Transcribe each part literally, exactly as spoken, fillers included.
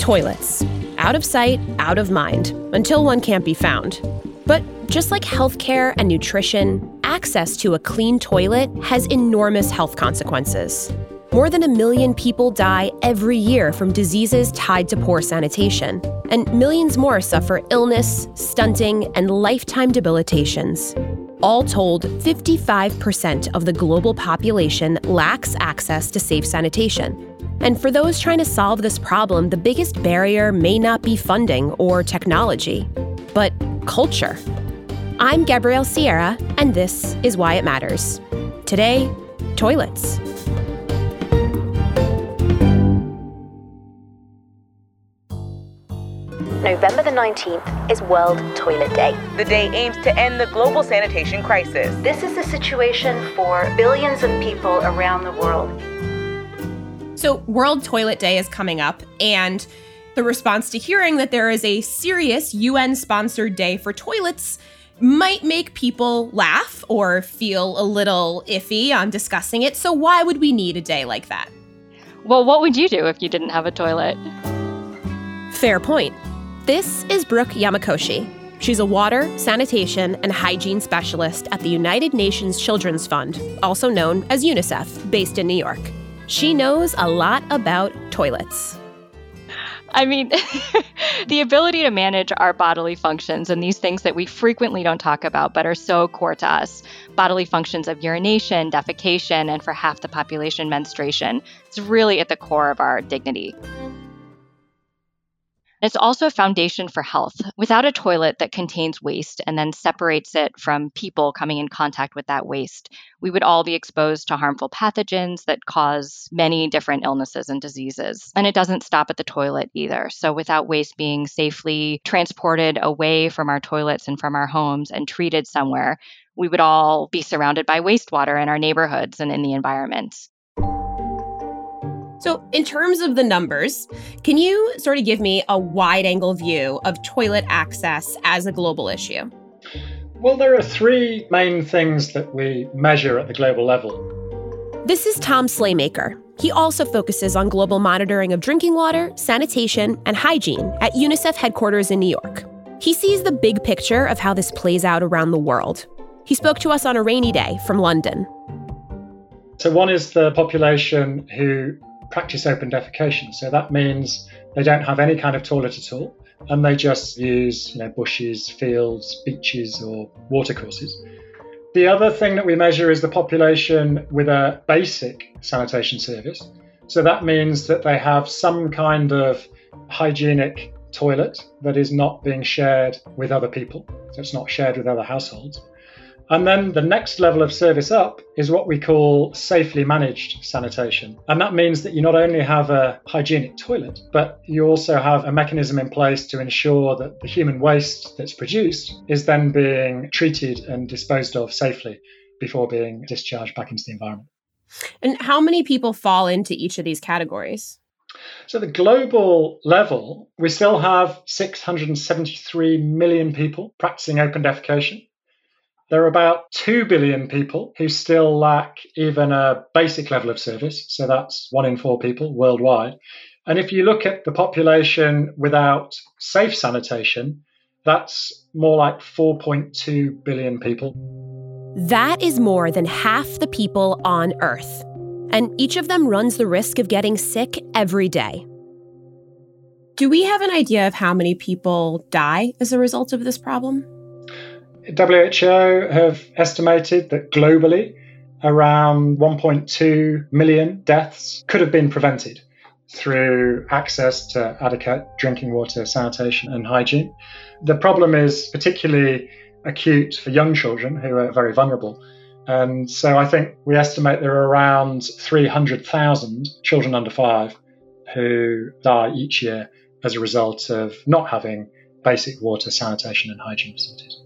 Toilets. Out of sight, out of mind, until one can't be found. But just like healthcare and nutrition, access to a clean toilet has enormous health consequences. More than a million people die every year from diseases tied to poor sanitation, and millions more suffer illness, stunting, and lifetime debilitations. All told, fifty-five percent of the global population lacks access to safe sanitation. And for those trying to solve this problem, the biggest barrier may not be funding or technology, but culture. I'm Gabrielle Sierra, and this is Why It Matters. Today, toilets. November the nineteenth is World Toilet Day. The day aims to end the global sanitation crisis. This is the situation for billions of people around the world. So World Toilet Day is coming up, and the response to hearing that there is a serious U N-sponsored day for toilets might make people laugh or feel a little iffy on discussing it. So why would we need a day like that? Well, what would you do if you didn't have a toilet? Fair point. This is Brooke Yamakoshi. She's a water, sanitation, and hygiene specialist at the United Nations Children's Fund, also known as UNICEF, based in New York. She knows a lot about toilets. I mean, the ability to manage our bodily functions and these things that we frequently don't talk about but are so core to us, bodily functions of urination, defecation, and for half the population, menstruation, it's really at the core of our dignity. It's also a foundation for health. Without a toilet that contains waste and then separates it from people coming in contact with that waste, we would all be exposed to harmful pathogens that cause many different illnesses and diseases. And it doesn't stop at the toilet either. So without waste being safely transported away from our toilets and from our homes and treated somewhere, we would all be surrounded by wastewater in our neighborhoods and in the environment. So in terms of the numbers, can you sort of give me a wide-angle view of toilet access as a global issue? Well, there are three main things that we measure at the global level. This is Tom Slaymaker. He also focuses on global monitoring of drinking water, sanitation, and hygiene at UNICEF headquarters in New York. He sees the big picture of how this plays out around the world. He spoke to us on a rainy day from London. So one is the population who practice open defecation. So that means they don't have any kind of toilet at all, and they just use, you know, bushes, fields, beaches, or watercourses. The other thing that we measure is the population with a basic sanitation service. So that means that they have some kind of hygienic toilet that is not being shared with other people. So it's not shared with other households. And then the next level of service up is what we call safely managed sanitation. And that means that you not only have a hygienic toilet, but you also have a mechanism in place to ensure that the human waste that's produced is then being treated and disposed of safely before being discharged back into the environment. And how many people fall into each of these categories? So at the global level, we still have six hundred seventy-three million people practicing open defecation. There are about two billion people who still lack even a basic level of service. So that's one in four people worldwide. And if you look at the population without safe sanitation, that's more like four point two billion people. That is more than half the people on Earth. And each of them runs the risk of getting sick every day. Do we have an idea of how many people die as a result of this problem? W H O have estimated that globally, around one point two million deaths could have been prevented through access to adequate drinking water, sanitation, and hygiene. The problem is particularly acute for young children who are very vulnerable. And so I think we estimate there are around three hundred thousand children under five who die each year as a result of not having basic water, sanitation, and hygiene facilities.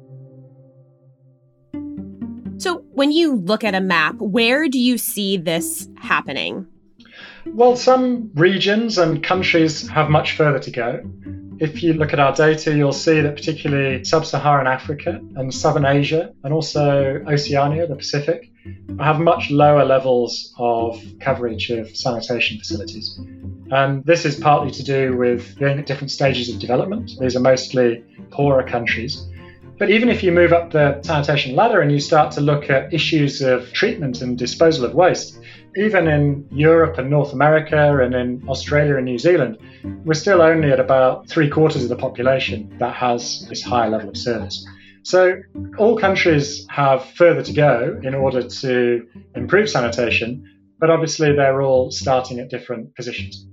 So when you look at a map, where do you see this happening? Well, some regions and countries have much further to go. If you look at our data, you'll see that particularly sub-Saharan Africa and Southern Asia and also Oceania, the Pacific, have much lower levels of coverage of sanitation facilities. And this is partly to do with being at different stages of development. These are mostly poorer countries. But even if you move up the sanitation ladder and you start to look at issues of treatment and disposal of waste, even in Europe and North America and in Australia and New Zealand, we're still only at about three quarters of the population that has this higher level of service. So all countries have further to go in order to improve sanitation, but obviously they're all starting at different positions.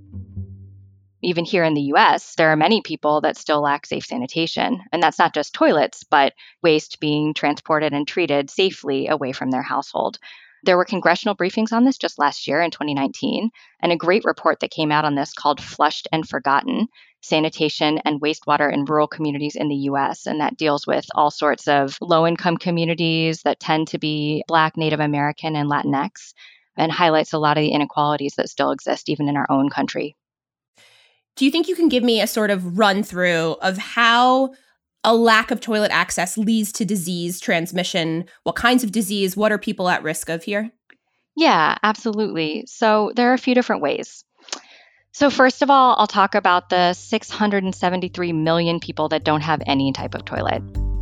Even here in the U S, there are many people that still lack safe sanitation. And that's not just toilets, but waste being transported and treated safely away from their household. There were congressional briefings on this just last year in twenty nineteen, and a great report that came out on this called Flushed and Forgotten: Sanitation and Wastewater in Rural Communities in the U S. And that deals with all sorts of low-income communities that tend to be Black, Native American, and Latinx, and highlights a lot of the inequalities that still exist even in our own country. Do you think you can give me a sort of run through of how a lack of toilet access leads to disease transmission? What kinds of disease? What are people at risk of here? Yeah, absolutely. So there are a few different ways. So first of all, I'll talk about the six hundred seventy-three million people that don't have any type of toilet.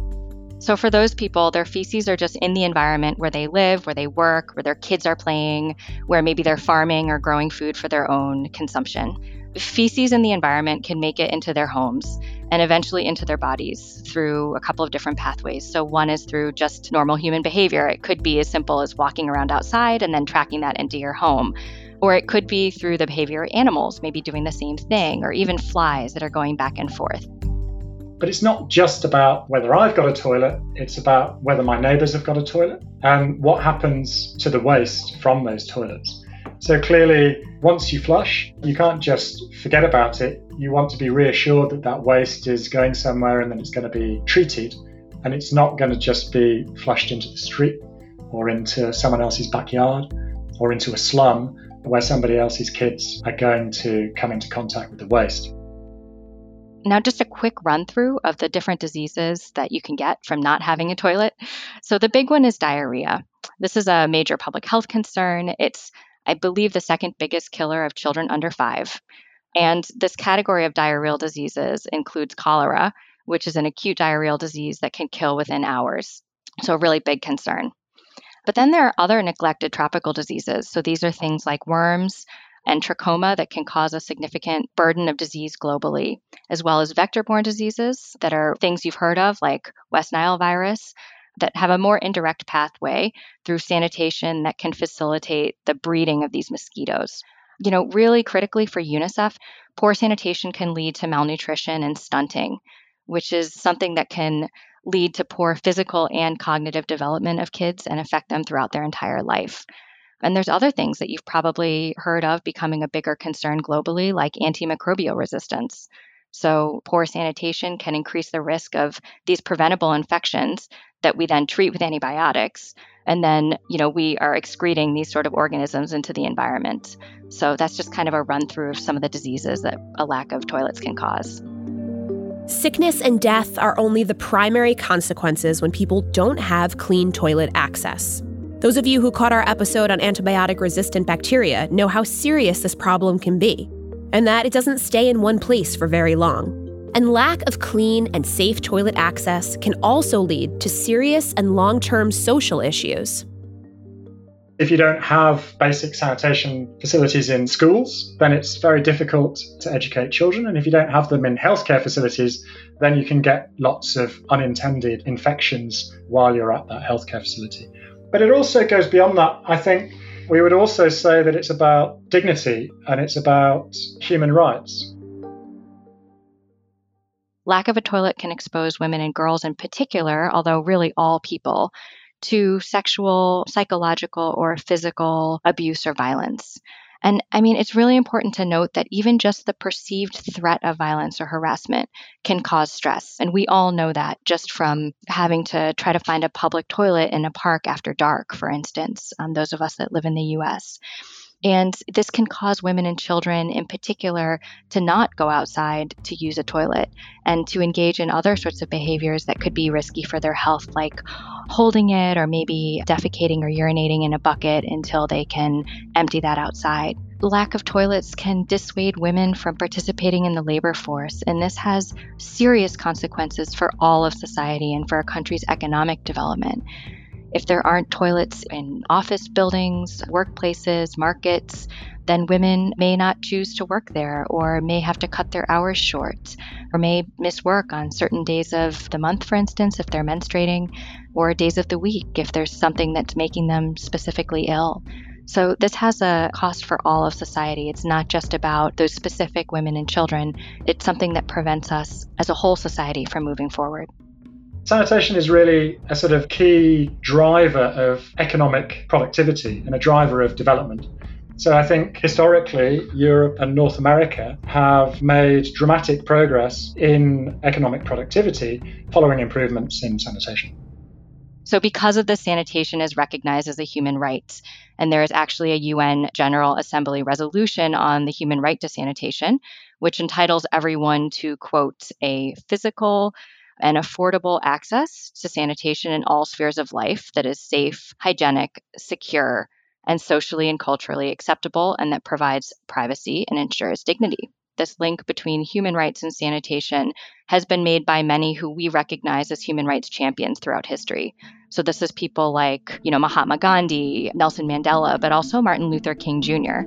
So for those people, their feces are just in the environment where they live, where they work, where their kids are playing, where maybe they're farming or growing food for their own consumption. Feces in the environment can make it into their homes and eventually into their bodies through a couple of different pathways. So one is through just normal human behavior. It could be as simple as walking around outside and then tracking that into your home. Or it could be through the behavior of animals, maybe doing the same thing, or even flies that are going back and forth. But it's not just about whether I've got a toilet, it's about whether my neighbours have got a toilet and what happens to the waste from those toilets. So clearly, once you flush, you can't just forget about it. You want to be reassured that that waste is going somewhere and then it's going to be treated, and it's not going to just be flushed into the street or into someone else's backyard or into a slum where somebody else's kids are going to come into contact with the waste. Now, just a quick run through of the different diseases that you can get from not having a toilet. So the big one is diarrhea. This is a major public health concern. It's, I believe, the second biggest killer of children under five. And this category of diarrheal diseases includes cholera, which is an acute diarrheal disease that can kill within hours. So a really big concern. But then there are other neglected tropical diseases. So these are things like worms and trachoma that can cause a significant burden of disease globally, as well as vector-borne diseases that are things you've heard of, like West Nile virus, that have a more indirect pathway through sanitation that can facilitate the breeding of these mosquitoes. You know, really critically for UNICEF, poor sanitation can lead to malnutrition and stunting, which is something that can lead to poor physical and cognitive development of kids and affect them throughout their entire life. And there's other things that you've probably heard of becoming a bigger concern globally, like antimicrobial resistance. So poor sanitation can increase the risk of these preventable infections that we then treat with antibiotics. And then, you know, we are excreting these sort of organisms into the environment. So that's just kind of a run through of some of the diseases that a lack of toilets can cause. Sickness and death are only the primary consequences when people don't have clean toilet access. Those of you who caught our episode on antibiotic-resistant bacteria know how serious this problem can be, and that it doesn't stay in one place for very long. And lack of clean and safe toilet access can also lead to serious and long-term social issues. If you don't have basic sanitation facilities in schools, then it's very difficult to educate children. And if you don't have them in healthcare facilities, then you can get lots of unintended infections while you're at that healthcare facility. But it also goes beyond that. I think we would also say that it's about dignity and it's about human rights. Lack of a toilet can expose women and girls in particular, although really all people, to sexual, psychological, or physical abuse or violence. And I mean, it's really important to note that even just the perceived threat of violence or harassment can cause stress. And we all know that just from having to try to find a public toilet in a park after dark, for instance, um, those of us that live in the U S. And this can cause women and children in particular to not go outside to use a toilet and to engage in other sorts of behaviors that could be risky for their health, like holding it or maybe defecating or urinating in a bucket until they can empty that outside. Lack of toilets can dissuade women from participating in the labor force, and this has serious consequences for all of society and for a country's economic development. If there aren't toilets in office buildings, workplaces, markets, then women may not choose to work there or may have to cut their hours short or may miss work on certain days of the month, for instance, if they're menstruating, or days of the week if there's something that's making them specifically ill. So this has a cost for all of society. It's not just about those specific women and children. It's something that prevents us as a whole society from moving forward. Sanitation is really a sort of key driver of economic productivity and a driver of development. So I think historically, Europe and North America have made dramatic progress in economic productivity following improvements in sanitation. So because of this, sanitation is recognized as a human right, and there is actually a U N General Assembly resolution on the human right to sanitation, which entitles everyone to, quote, a physical and affordable access to sanitation in all spheres of life that is safe, hygienic, secure, and socially and culturally acceptable, and that provides privacy and ensures dignity. This link between human rights and sanitation has been made by many who we recognize as human rights champions throughout history. So this is people like, you know, Mahatma Gandhi, Nelson Mandela, but also Martin Luther King Junior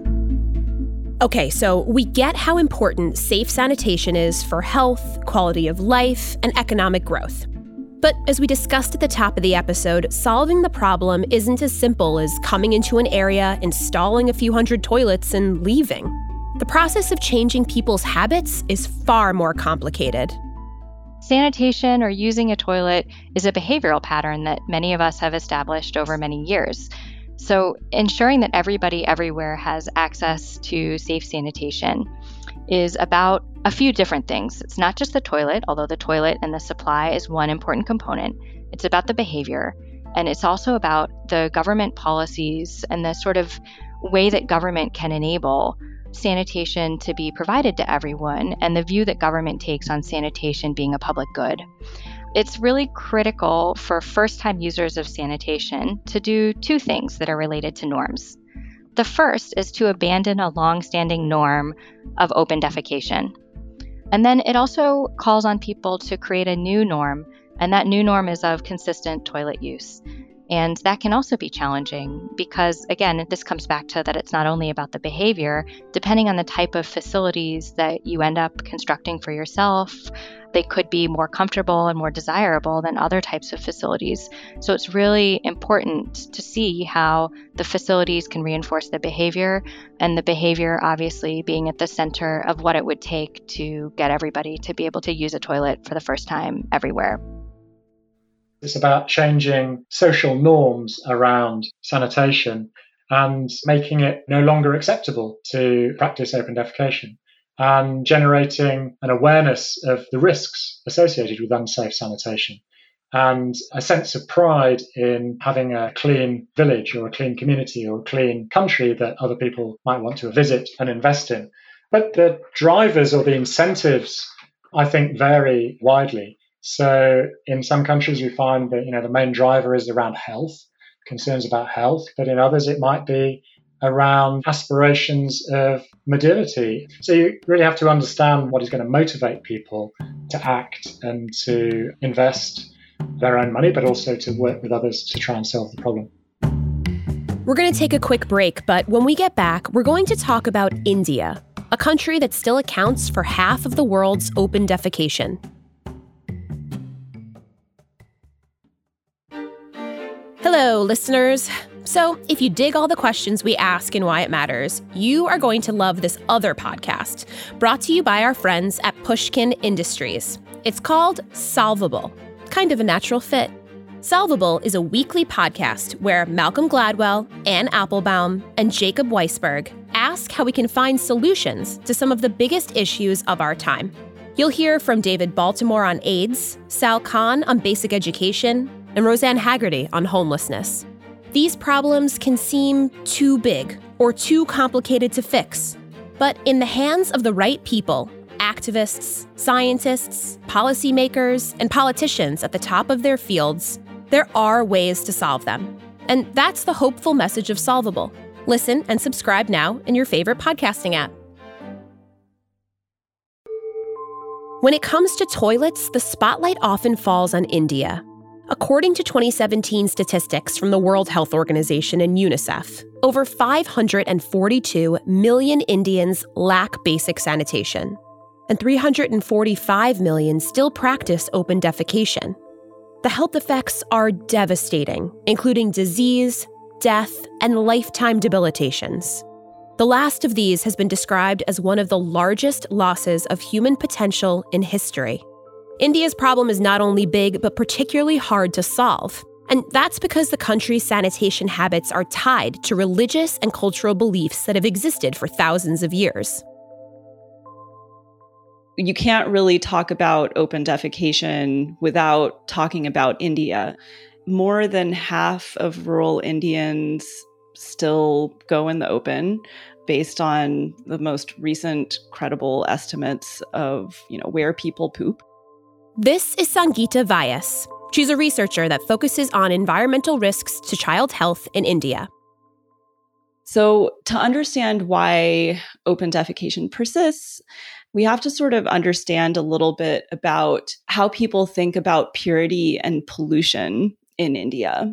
Okay, so we get how important safe sanitation is for health, quality of life, and economic growth. But as we discussed at the top of the episode, solving the problem isn't as simple as coming into an area, installing a few hundred toilets, and leaving. The process of changing people's habits is far more complicated. Sanitation or using a toilet is a behavioral pattern that many of us have established over many years. So ensuring that everybody everywhere has access to safe sanitation is about a few different things. It's not just the toilet, although the toilet and the supply is one important component. It's about the behavior, and it's also about the government policies and the sort of way that government can enable sanitation to be provided to everyone and the view that government takes on sanitation being a public good. It's really critical for first-time users of sanitation to do two things that are related to norms. The first is to abandon a long-standing norm of open defecation. And then it also calls on people to create a new norm, and that new norm is of consistent toilet use. And that can also be challenging because, again, this comes back to that it's not only about the behavior. Depending on the type of facilities that you end up constructing for yourself, they could be more comfortable and more desirable than other types of facilities. So it's really important to see how the facilities can reinforce the behavior, and the behavior obviously being at the center of what it would take to get everybody to be able to use a toilet for the first time everywhere. It's about changing social norms around sanitation and making it no longer acceptable to practice open defecation, and generating an awareness of the risks associated with unsafe sanitation and a sense of pride in having a clean village or a clean community or a clean country that other people might want to visit and invest in. But the drivers or the incentives, I think, vary widely. So in some countries, we find that, you know, the main driver is around health, concerns about health, but in others, it might be around aspirations of modernity. So you really have to understand what is going to motivate people to act and to invest their own money, but also to work with others to try and solve the problem. We're going to take a quick break, but when we get back, we're going to talk about India, a country that still accounts for half of the world's open defecation. Hello, listeners. So, if you dig all the questions we ask in Why It Matters, you are going to love this other podcast, brought to you by our friends at Pushkin Industries. It's called Solvable, kind of a natural fit. Solvable is a weekly podcast where Malcolm Gladwell, Anne Applebaum, and Jacob Weisberg ask how we can find solutions to some of the biggest issues of our time. You'll hear from David Baltimore on AIDS, Sal Khan on basic education, and Roseanne Haggerty on homelessness. These problems can seem too big or too complicated to fix. But in the hands of the right people, activists, scientists, policymakers, and politicians at the top of their fields, there are ways to solve them. And that's the hopeful message of Solvable. Listen and subscribe now in your favorite podcasting app. When it comes to toilets, the spotlight often falls on India. According to twenty seventeen statistics from the World Health Organization and UNICEF, over five hundred forty-two million Indians lack basic sanitation, and three hundred forty-five million still practice open defecation. The health effects are devastating, including disease, death, and lifetime debilitations. The last of these has been described as one of the largest losses of human potential in history. India's problem is not only big, but particularly hard to solve. And that's because the country's sanitation habits are tied to religious and cultural beliefs that have existed for thousands of years. You can't really talk about open defecation without talking about India. More than half of rural Indians still go in the open based on the most recent credible estimates of, you know, where people poop. This is Sangeeta Vyas. She's a researcher that focuses on environmental risks to child health in India. So to understand why open defecation persists, we have to sort of understand a little bit about how people think about purity and pollution in India.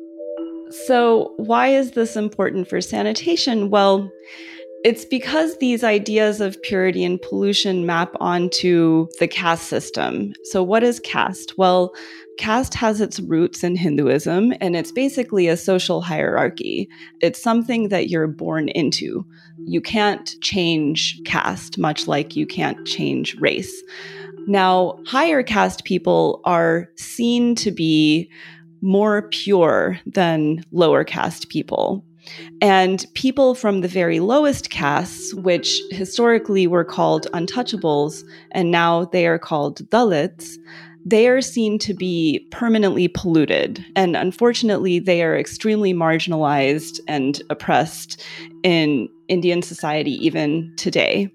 So why is this important for sanitation? Well, it's because these ideas of purity and pollution map onto the caste system. So what is caste? Well, caste has its roots in Hinduism, and it's basically a social hierarchy. It's something that you're born into. You can't change caste, much like you can't change race. Now, higher caste people are seen to be more pure than lower caste people. And people from the very lowest castes, which historically were called untouchables, and now they are called Dalits, they are seen to be permanently polluted. And unfortunately, they are extremely marginalized and oppressed in Indian society even today.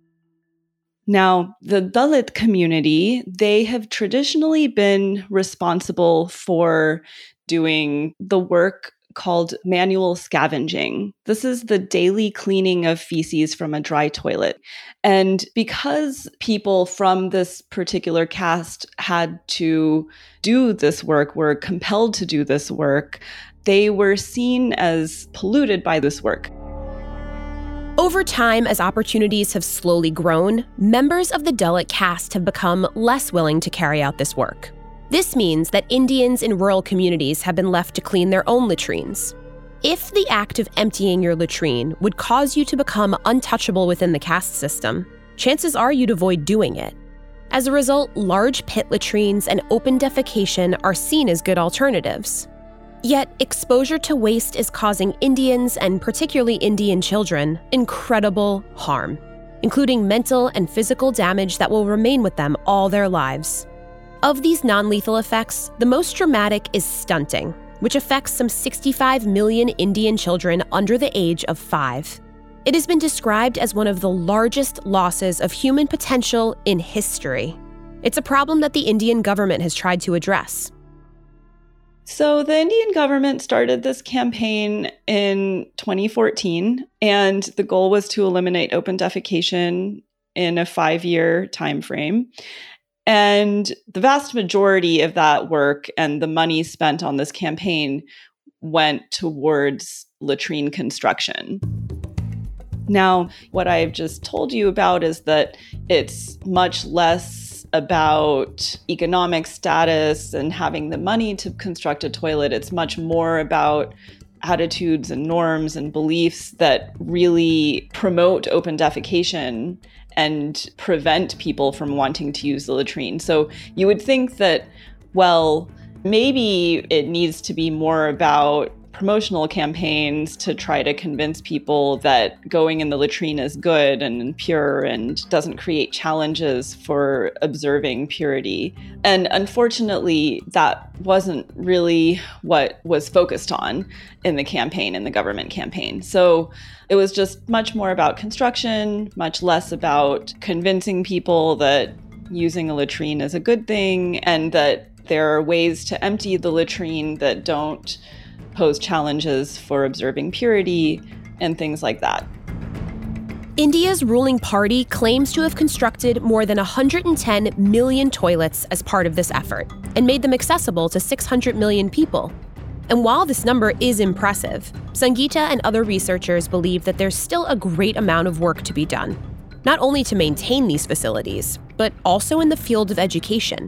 Now, the Dalit community, they have traditionally been responsible for doing the work called manual scavenging. This is the daily cleaning of feces from a dry toilet. And because people from this particular caste had to do this work, were compelled to do this work, they were seen as polluted by this work. Over time, as opportunities have slowly grown, members of the Dalit caste have become less willing to carry out this work. This means that Indians in rural communities have been left to clean their own latrines. If the act of emptying your latrine would cause you to become untouchable within the caste system, chances are you'd avoid doing it. As a result, large pit latrines and open defecation are seen as good alternatives. Yet, exposure to waste is causing Indians, and particularly Indian children, incredible harm, including mental and physical damage that will remain with them all their lives. Of these non-lethal effects, the most dramatic is stunting, which affects some sixty-five million Indian children under the age of five. It has been described as one of the largest losses of human potential in history. It's a problem that the Indian government has tried to address. So the Indian government started this campaign in twenty fourteen, and the goal was to eliminate open defecation in a five-year time frame. And the vast majority of that work and the money spent on this campaign went towards latrine construction. Now, what I've just told you about is that it's much less about economic status and having the money to construct a toilet. It's much more about attitudes and norms and beliefs that really promote open defecation and prevent people from wanting to use the latrine. So you would think that, well, maybe it needs to be more about promotional campaigns to try to convince people that going in the latrine is good and pure and doesn't create challenges for observing purity. And unfortunately, that wasn't really what was focused on in the campaign, in the government campaign. So it was just much more about construction, much less about convincing people that using a latrine is a good thing and that there are ways to empty the latrine that don't pose challenges for observing purity and things like that. India's ruling party claims to have constructed more than one hundred ten million toilets as part of this effort and made them accessible to six hundred million people. And while this number is impressive, Sangeeta and other researchers believe that there's still a great amount of work to be done, not only to maintain these facilities, but also in the field of education.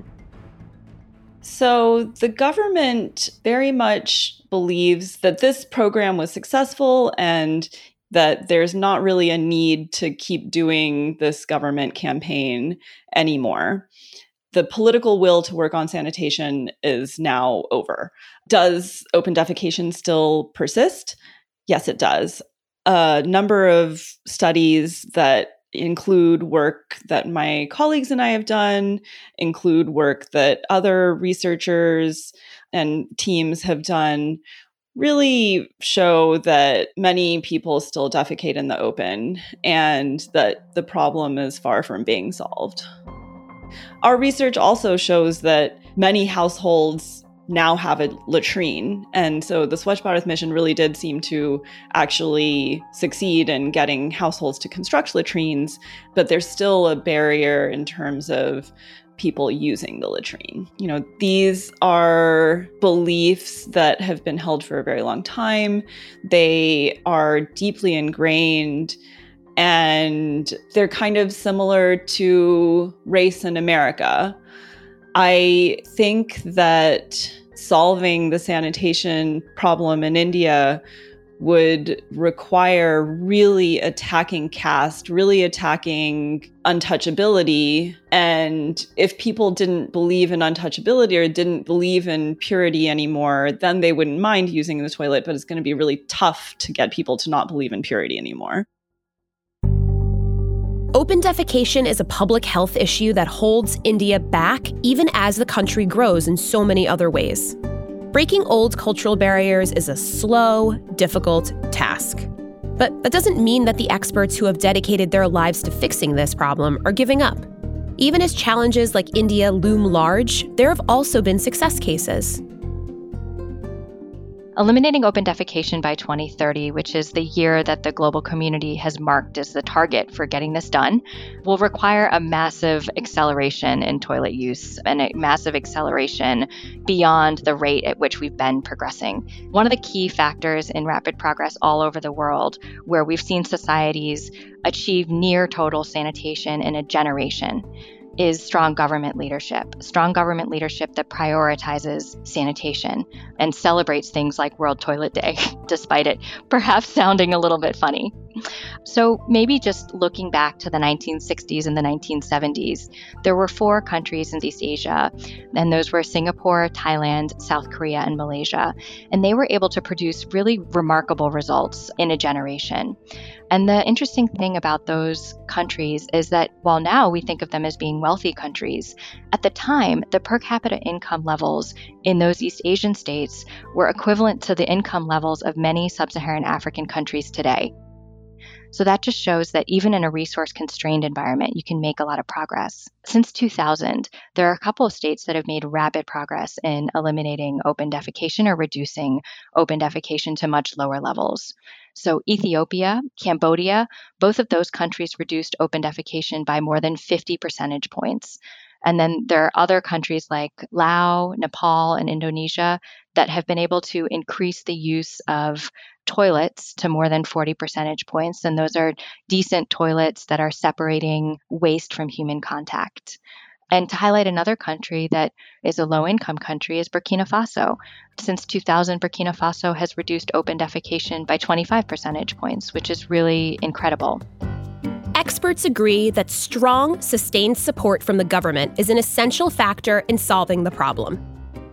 So the government very much believes that this program was successful and that there's not really a need to keep doing this government campaign anymore. The political will to work on sanitation is now over. Does open defecation still persist? Yes, it does. A number of studies that include work that my colleagues and I have done, include work that other researchers and teams have done, really show that many people still defecate in the open and that the problem is far from being solved. Our research also shows that many households now have a latrine. And so the Swachh Bharat mission really did seem to actually succeed in getting households to construct latrines, but there's still a barrier in terms of people using the latrine. You know, these are beliefs that have been held for a very long time. They are deeply ingrained, and they're kind of similar to race in America. I think that solving the sanitation problem in India would require really attacking caste, really attacking untouchability. And if people didn't believe in untouchability or didn't believe in purity anymore, then they wouldn't mind using the toilet, but it's going to be really tough to get people to not believe in purity anymore. Open defecation is a public health issue that holds India back even as the country grows in so many other ways. Breaking old cultural barriers is a slow, difficult task. But that doesn't mean that the experts who have dedicated their lives to fixing this problem are giving up. Even as challenges like India loom large, there have also been success cases. Eliminating open defecation by twenty thirty, which is the year that the global community has marked as the target for getting this done, will require a massive acceleration in toilet use and a massive acceleration beyond the rate at which we've been progressing. One of the key factors in rapid progress all over the world, where we've seen societies achieve near total sanitation in a generation, is strong government leadership. Strong government leadership that prioritizes sanitation and celebrates things like World Toilet Day, despite it perhaps sounding a little bit funny. So maybe just looking back to the nineteen sixties and the nineteen seventies, there were four countries in East Asia, and those were Singapore, Thailand, South Korea, and Malaysia. And they were able to produce really remarkable results in a generation. And the interesting thing about those countries is that while now we think of them as being wealthy countries, at the time, the per capita income levels in those East Asian states were equivalent to the income levels of many sub-Saharan African countries today. So that just shows that even in a resource-constrained environment, you can make a lot of progress. Since two thousand, there are a couple of states that have made rapid progress in eliminating open defecation or reducing open defecation to much lower levels. So Ethiopia, Cambodia, both of those countries reduced open defecation by more than fifty percentage points. And then there are other countries like Laos, Nepal, and Indonesia that have been able to increase the use of toilets to more than forty percentage points. And those are decent toilets that are separating waste from human contact. And to highlight another country that is a low-income country is Burkina Faso. Since two thousand, Burkina Faso has reduced open defecation by twenty-five percentage points, which is really incredible. Experts agree that strong, sustained support from the government is an essential factor in solving the problem.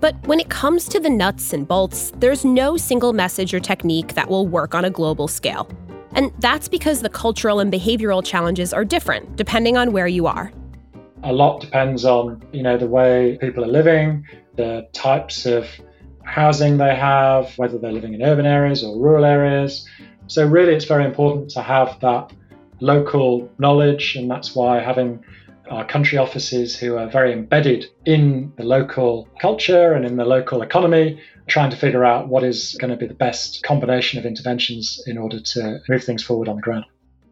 But when it comes to the nuts and bolts, there's no single message or technique that will work on a global scale. And that's because the cultural and behavioral challenges are different depending on where you are. A lot depends on, you know, the way people are living, the types of housing they have, whether they're living in urban areas or rural areas. So really it's very important to have that local knowledge, and that's why having our country offices who are very embedded in the local culture and in the local economy, trying to figure out what is going to be the best combination of interventions in order to move things forward on the ground.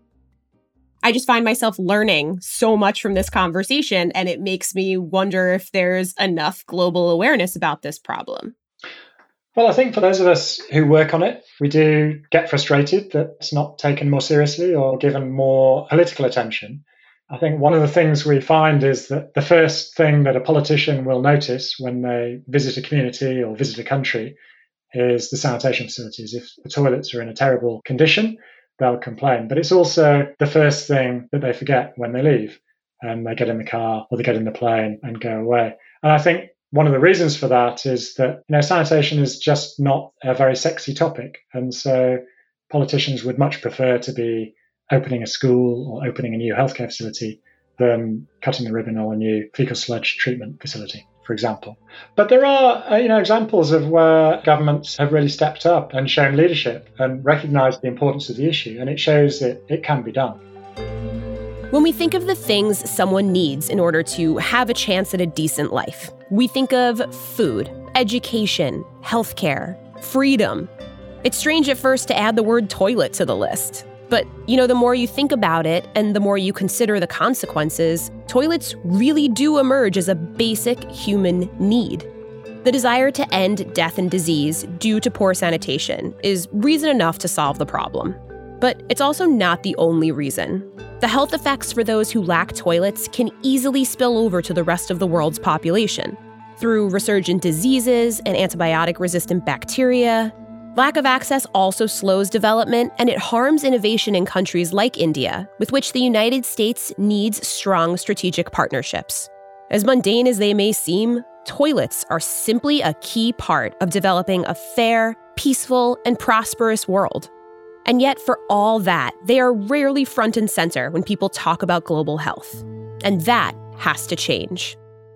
I just find myself learning so much from this conversation, and it makes me wonder if there's enough global awareness about this problem. Well, I think for those of us who work on it, we do get frustrated that it's not taken more seriously or given more political attention. I think one of the things we find is that the first thing that a politician will notice when they visit a community or visit a country is the sanitation facilities. If the toilets are in a terrible condition, they'll complain. But it's also the first thing that they forget when they leave, and they get in the car or they get in the plane and go away. And I think one of the reasons for that is that, you know, sanitation is just not a very sexy topic. And so politicians would much prefer to be opening a school or opening a new healthcare facility than cutting the ribbon on a new fecal sludge treatment facility, for example. But there are, you know, examples of where governments have really stepped up and shown leadership and recognized the importance of the issue, and it shows that it can be done. When we think of the things someone needs in order to have a chance at a decent life, we think of food, education, healthcare, freedom. It's strange at first to add the word toilet to the list. But, you know, the more you think about it and the more you consider the consequences, toilets really do emerge as a basic human need. The desire to end death and disease due to poor sanitation is reason enough to solve the problem. But it's also not the only reason. The health effects for those who lack toilets can easily spill over to the rest of the world's population. Through resurgent diseases and antibiotic-resistant bacteria, lack of access also slows development, and it harms innovation in countries like India, with which the United States needs strong strategic partnerships. As mundane as they may seem, toilets are simply a key part of developing a fair, peaceful, and prosperous world. And yet, for all that, they are rarely front and center when people talk about global health. And that has to change.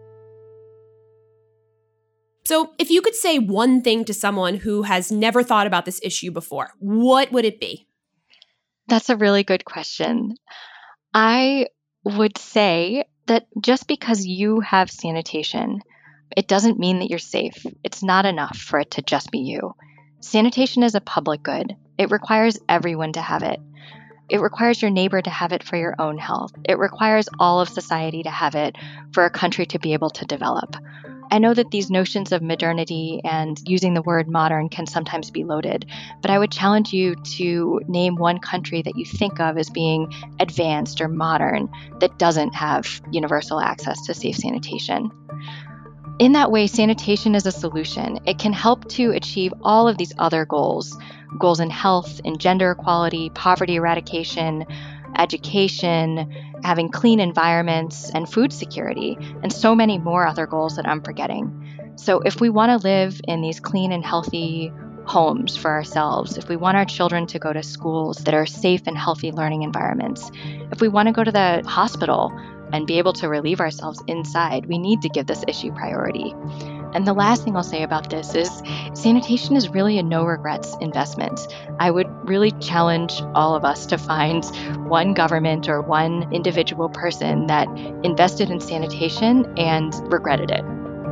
So, if you could say one thing to someone who has never thought about this issue before, what would it be? That's a really good question. I would say that just because you have sanitation, it doesn't mean that you're safe. It's not enough for it to just be you. Sanitation is a public good. It requires everyone to have it. It requires your neighbor to have it for your own health. It requires all of society to have it for a country to be able to develop. I know that these notions of modernity and using the word modern can sometimes be loaded, but I would challenge you to name one country that you think of as being advanced or modern that doesn't have universal access to safe sanitation. In that way, sanitation is a solution. It can help to achieve all of these other goals, goals in health, in gender equality, poverty eradication, education, having clean environments, and food security, and so many more other goals that I'm forgetting. So if we want to live in these clean and healthy homes for ourselves, if we want our children to go to schools that are safe and healthy learning environments, if we want to go to the hospital and be able to relieve ourselves inside, we need to give this issue priority. And the last thing I'll say about this is sanitation is really a no-regrets investment. I would really challenge all of us to find one government or one individual person that invested in sanitation and regretted it.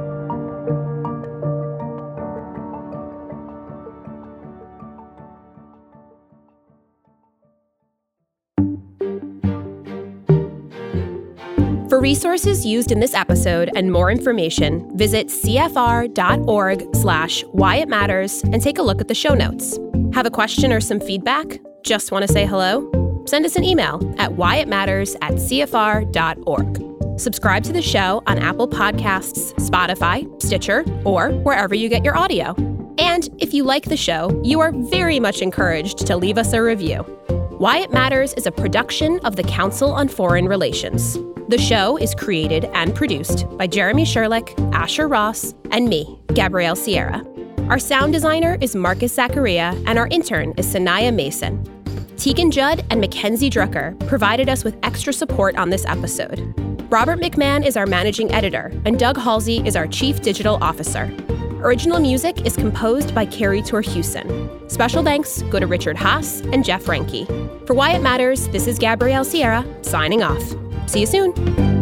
For resources used in this episode and more information, visit cfr.org slash why it matters and take a look at the show notes. Have a question or some feedback? Just want to say hello? Send us an email at whyitmatters at cfr.org. Subscribe to the show on Apple Podcasts, Spotify, Stitcher, or wherever you get your audio. And if you like the show, you are very much encouraged to leave us a review. Why It Matters is a production of the Council on Foreign Relations. The show is created and produced by Jeremy Sherlick, Asher Ross, and me, Gabrielle Sierra. Our sound designer is Marcus Zachariah, and our intern is Sanaya Mason. Tegan Judd and Mackenzie Drucker provided us with extra support on this episode. Robert McMahon is our managing editor, and Doug Halsey is our chief digital officer. Original music is composed by Carrie Torhuson. Special thanks go to Richard Haas and Jeff Reinke. For Why It Matters, this is Gabrielle Sierra, signing off. See you soon.